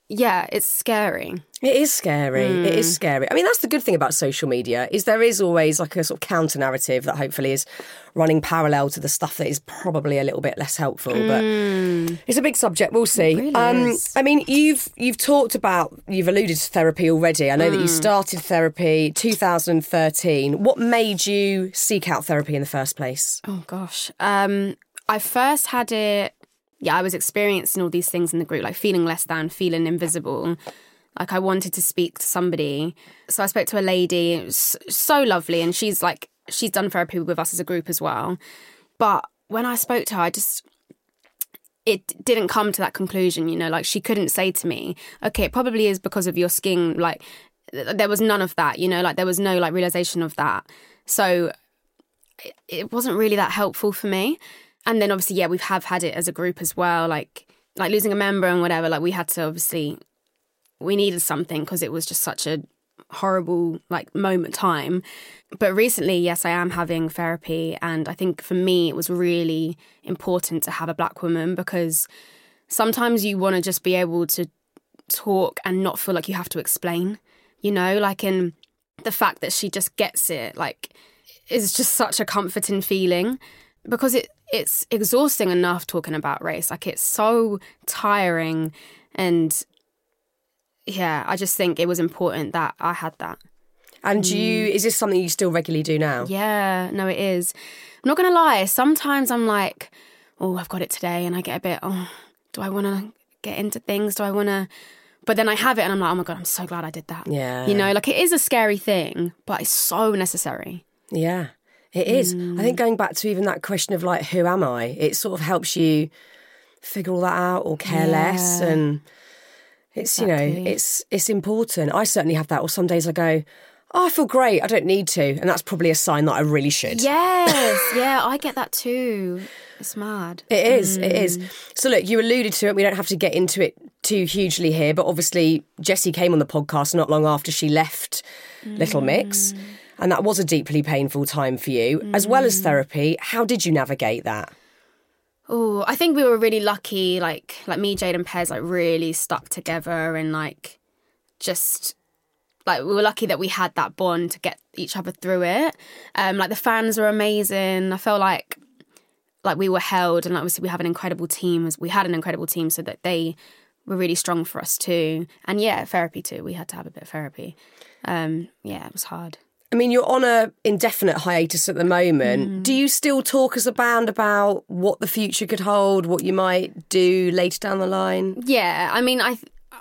yeah, it's scary. It is scary. Mm. It is scary. I mean, that's the good thing about social media, is there is always like a sort of counter narrative that hopefully is running parallel to the stuff that is probably a little bit less helpful. Mm. But it's a big subject. We'll see. It really um, is. I mean, you've you've talked about, you've alluded to therapy already. I know mm. that you started therapy two thousand thirteen. What made you seek out therapy in the first place? Oh, gosh. Um, I first had it... Yeah, I was experiencing all these things in the group, like feeling less than, feeling invisible. Like I wanted to speak to somebody. So I spoke to a lady. It was so lovely. And she's like, she's done therapy with us as a group as well. But when I spoke to her, I just, it didn't come to that conclusion, you know, like she couldn't say to me, okay, it probably is because of your skin. Like there was none of that, you know, like there was no like realization of that. So it, it wasn't really that helpful for me. And then obviously, yeah, we have had it as a group as well, like like losing a member and whatever. Like we had to obviously, we needed something because it was just such a horrible like moment time. But recently, yes, I am having therapy. And I think for me, it was really important to have a Black woman because sometimes you want to just be able to talk and not feel like you have to explain, you know, like in the fact that she just gets it, like is just such a comforting feeling because it it's exhausting enough talking about race. Like it's so tiring. And yeah, I just think it was important that I had that. And do you, is this something you still regularly do now? Yeah, no, it is. I'm not going to lie. Sometimes I'm like, oh, I've got it today. And I get a bit, oh, do I want to get into things? Do I want to? But then I have it and I'm like, oh my God, I'm so glad I did that. Yeah. You know, like it is a scary thing, but it's so necessary. Yeah. It is. Mm. I think going back to even that question of like, who am I? It sort of helps you figure all that out or care yeah. less. And it's, exactly. you know, it's it's important. I certainly have that. Or some days I go, oh, I feel great. I don't need to. And that's probably a sign that I really should. Yes. yeah, I get that too. It's mad. It is. Mm. It is. So look, you alluded to it. We don't have to get into it too hugely here. But obviously, Jessie came on the podcast not long after she left mm. Little Mix. And that was a deeply painful time for you, mm. as well as therapy. How did you navigate that? Oh, I think we were really lucky. Like, like me, Jade, and Pez, like really stuck together, and like, just like we were lucky that we had that bond to get each other through it. Um, like the fans were amazing. I felt like, like we were held, and like, obviously we have an incredible team. As we had an incredible team, so that they were really strong for us too. And yeah, therapy too. We had to have a bit of therapy. Um, yeah, it was hard. I mean, you're on a indefinite hiatus at the moment. Mm. Do you still talk as a band about what the future could hold, what you might do later down the line? Yeah, I mean, I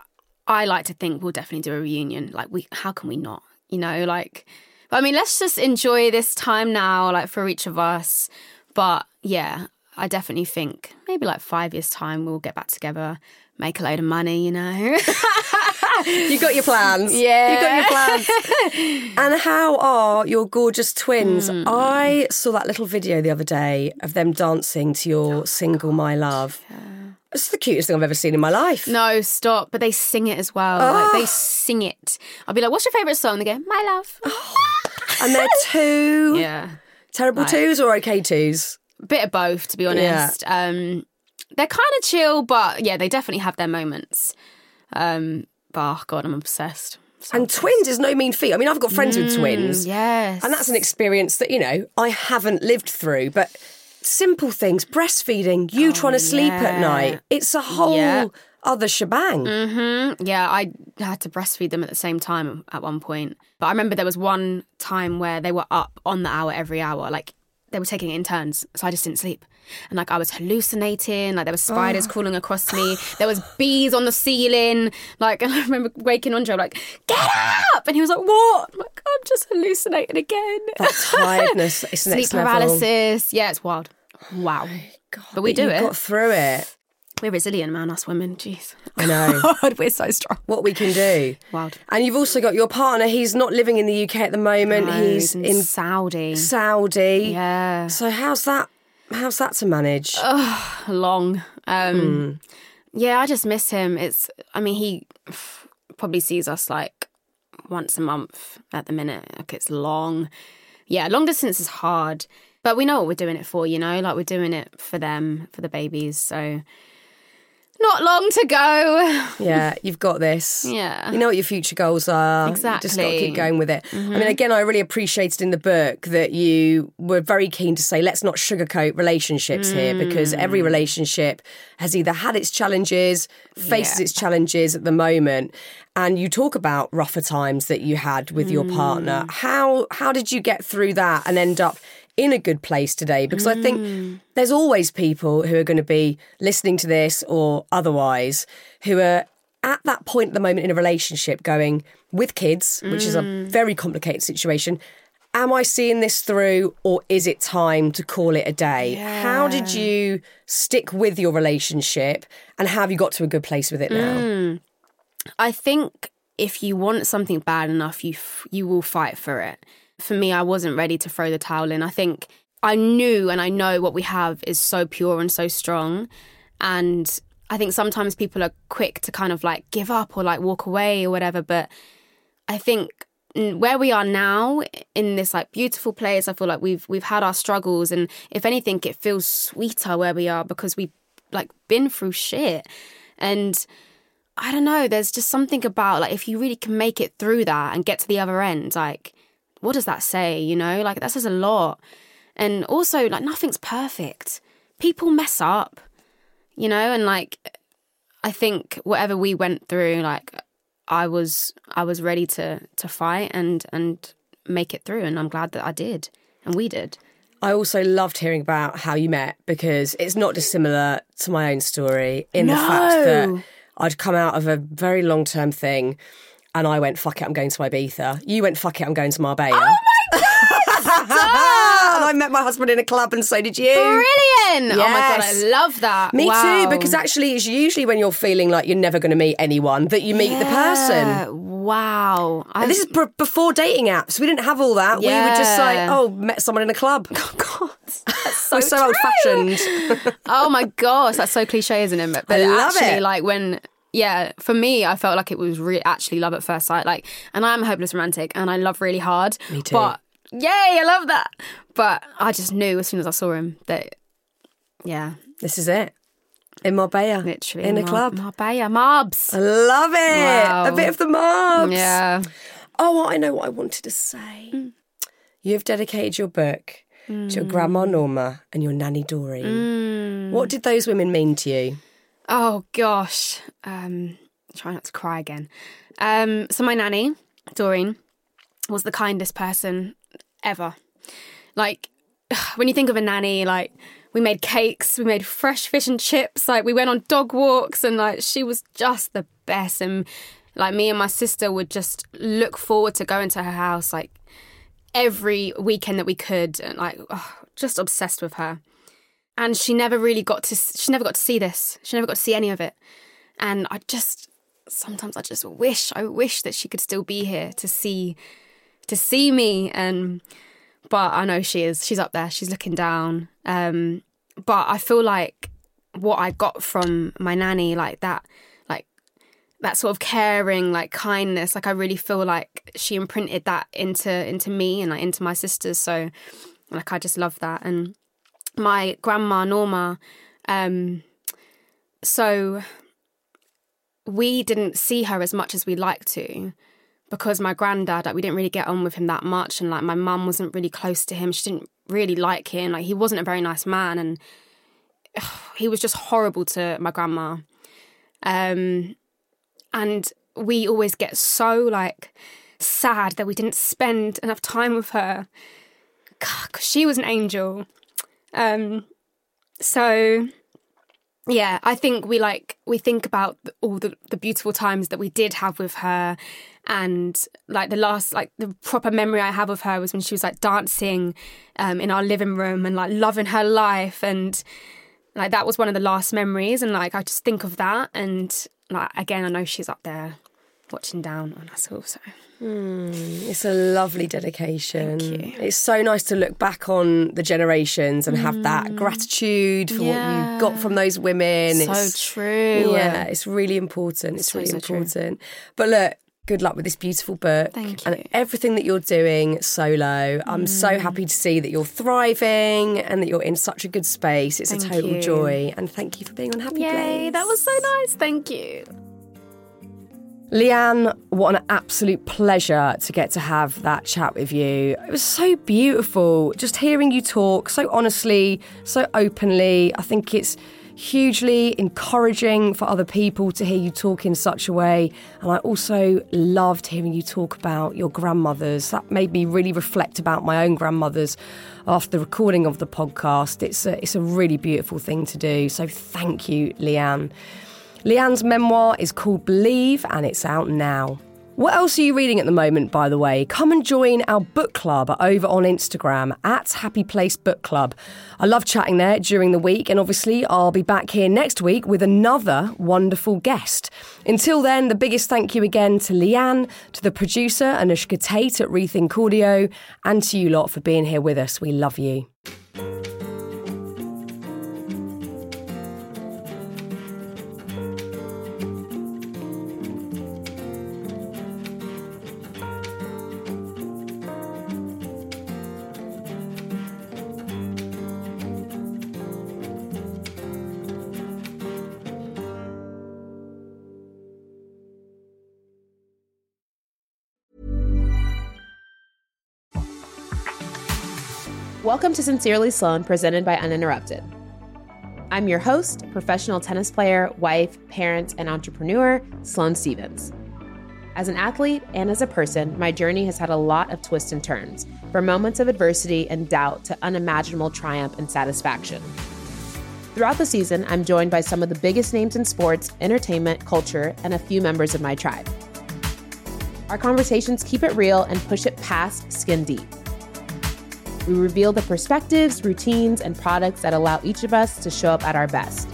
I like to think we'll definitely do a reunion. Like, we, how can we not? You know, like, I mean, let's just enjoy this time now, like, for each of us. But yeah, I definitely think maybe like five years' time we'll get back together, make a load of money, you know. You got your plans. Yeah. You got your plans. And how are your gorgeous twins? Mm. I saw that little video the other day of them dancing to your oh, single, God. My Love. Yeah. It's the cutest thing I've ever seen in my life. No, stop. But they sing it as well. Oh. Like, they sing it. I'll be like, what's your favourite song? They go, My Love. Oh. And they're two. Yeah. Terrible like, twos or okay twos? Bit of both, to be honest. Yeah. Um, they're kind of chill, but yeah, they definitely have their moments. Um, but oh God, I'm obsessed. So and obsessed. Twins is no mean feat. I mean, I've got friends mm, with twins. Yes. And that's an experience that, you know, I haven't lived through. But simple things, breastfeeding, you oh, trying to sleep yeah. at night, it's a whole yeah. other shebang. Mm-hmm. Yeah, I had to breastfeed them at the same time at one point. But I remember there was one time where they were up on the hour every hour, like they were taking it in turns, so I just didn't sleep. And like I was hallucinating, like there were spiders oh. crawling across me, there was bees on the ceiling, like, and I remember waking Andre like, get up! And he was like, what? I'm like, I'm just hallucinating again. That tiredness, it's the next Sleep paralysis, level. Yeah, it's wild. Wow. Oh God, but we but do you it. got through it. We're resilient, man, us women. Jeez. I know. God, we're so strong. What we can do. Wild. And you've also got your partner. He's not living in the U K at the moment. No, he's, he's in, in Saudi. Saudi. Yeah. So how's that? How's that to manage? Oh, long. Um, mm. Yeah, I just miss him. It's, I mean, he probably sees us like once a month at the minute. Like it's long. Yeah, long distance is hard. But we know what we're doing it for, you know? Like we're doing it for them, for the babies. So not long to go. Yeah, you've got this. Yeah. You know what your future goals are. Exactly. You just got to keep going with it. Mm-hmm. I mean, again, I really appreciated in the book that you were very keen to say, let's not sugarcoat relationships mm. here, because every relationship has either had its challenges, faces yeah. its challenges at the moment. And you talk about rougher times that you had with mm. your partner. How how did you get through that and end up in a good place today? Because mm. I think there's always people who are going to be listening to this or otherwise who are at that point at the moment in a relationship going, with kids, which mm. is a very complicated situation, am I seeing this through, or is it time to call it a day? Yeah. How did you stick with your relationship, and have you got to a good place with it now? Mm. I think if you want something bad enough, you f- you will fight for it. For me, I wasn't ready to throw the towel in. I think I knew and I know what we have is so pure and so strong. And I think sometimes people are quick to kind of like give up or like walk away or whatever. But I think where we are now in this like beautiful place, I feel like we've we've had our struggles. And if anything, it feels sweeter where we are because we've like been through shit. And I don't know, there's just something about like if you really can make it through that and get to the other end, like, what does that say, you know? Like, that says a lot. And also, like, nothing's perfect. People mess up, you know? And, like, I think whatever we went through, like, I was I was ready to to fight and, and make it through. And I'm glad that I did. And we did. I also loved hearing about how you met, because it's not dissimilar to my own story in no. the fact that I'd come out of a very long-term thing and I went, fuck it, I'm going to Ibiza. You went, fuck it, I'm going to Marbella. Oh my God! And I met my husband in a club, and so did you. Brilliant! Yes. Oh my God, I love that. Me wow. too, because actually it's usually when you're feeling like you're never going to meet anyone that you meet yeah. the person. Wow. And this is b- before dating apps. We didn't have all that. Yeah. We were just like, oh, met someone in a club. Oh God, that's so We're so true. old-fashioned. Oh my gosh, that's so cliche, isn't it? But, but I love actually, it. like when... Yeah, for me, I felt like it was re- actually love at first sight. Like, and I'm a hopeless romantic, and I love really hard. Me too. But yay, I love that. But I just knew as soon as I saw him that, yeah, This is it. In Marbella. literally In a Mar- club. Marbella, Marbs. I love it. Wow. A bit of the Marbs. Yeah. Oh, I know what I wanted to say. Mm. You've dedicated your book mm. to your grandma Norma and your nanny Doreen. Mm. What did those women mean to you? Oh gosh, um, try not to cry again. Um, so my nanny, Doreen, was the kindest person ever. Like, when you think of a nanny, like, we made cakes, we made fresh fish and chips, like, we went on dog walks, and, like, she was just the best. And, like, me and my sister would just look forward to going to her house, like, every weekend that we could, and, like, oh, just obsessed with her. And she never really got to, she never got to see this. She never got to see any of it. And I just, sometimes I just wish, I wish that she could still be here to see, to see me. And, but I know she is, she's up there, she's looking down. Um, but I feel like what I got from my nanny, like that, like that sort of caring, like kindness, like I really feel like she imprinted that into, into me and like into my sisters. So like, I just love that. And my grandma, Norma, um, so we didn't see her as much as we'd like to because my granddad, like, we didn't really get on with him that much, and, like, my mum wasn't really close to him. She didn't really like him. Like, he wasn't a very nice man, and ugh, he was just horrible to my grandma. Um, and we always get so, like, sad that we didn't spend enough time with her. God, 'cause she was an angel. Um, so, yeah, I think we like, we think about all the, the beautiful times that we did have with her. And like the last, like the proper memory I have of her was when she was like dancing um, in our living room and like loving her life. And like, that was one of the last memories. And like, I just think of that. And like, again, I know she's up there watching down on us also. Mm, it's a lovely dedication. Thank you. It's so nice to look back on the generations and mm. have that gratitude for yeah. what you got from those women. So it's, true. Yeah, it's really important. It's so, really so important. True. But look, Good luck with this beautiful book. Thank you. And everything that you're doing solo. I'm mm. so happy to see that you're thriving and that you're in such a good space. It's thank a total you. joy. And thank you for being on Happy Yay, Place. That was so nice. Thank you. Leanne, what an absolute pleasure to get to have that chat with you. It was so beautiful just hearing you talk so honestly, so openly. I think it's hugely encouraging for other people to hear you talk in such a way. And I also loved hearing you talk about your grandmothers. That made me really reflect about my own grandmothers after the recording of the podcast. It's a, it's a really beautiful thing to do. So thank you, Leanne. Leanne's memoir is called Believe and it's out now. What else are you reading at the moment, by the way? Come and join our book club over on Instagram at Happy Place Book Club. I love chatting there during the week, and obviously I'll be back here next week with another wonderful guest. Until then, the biggest thank you again to Leanne, to the producer Anushka Tate at Rethink Audio, and to you lot for being here with us. We love you. Welcome to Sincerely Sloane, presented by Uninterrupted. I'm your host, professional tennis player, wife, parent, and entrepreneur, Sloane Stevens. As an athlete and as a person, my journey has had a lot of twists and turns, from moments of adversity and doubt to unimaginable triumph and satisfaction. Throughout the season, I'm joined by some of the biggest names in sports, entertainment, culture, and a few members of my tribe. Our conversations keep it real and push it past skin deep. We reveal the perspectives, routines, and products that allow each of us to show up at our best.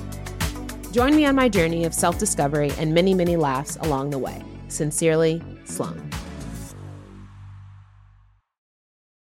Join me on my journey of self-discovery and many, many laughs along the way. Sincerely, Sloane.